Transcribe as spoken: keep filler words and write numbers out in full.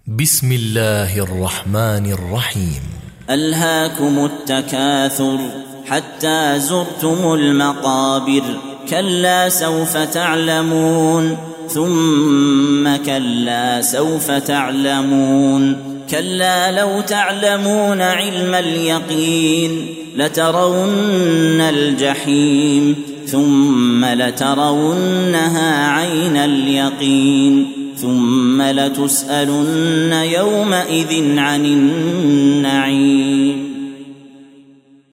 بسم الله الرحمن الرحيم. ألهاكم التكاثر حتى زرتم المقابر، كلا سوف تعلمون ثم كلا سوف تعلمون، كلا لو تعلمون علم اليقين لترون الجحيم ثم لترونها عين اليقين ثم لتسألن يومئذ عن النعيم.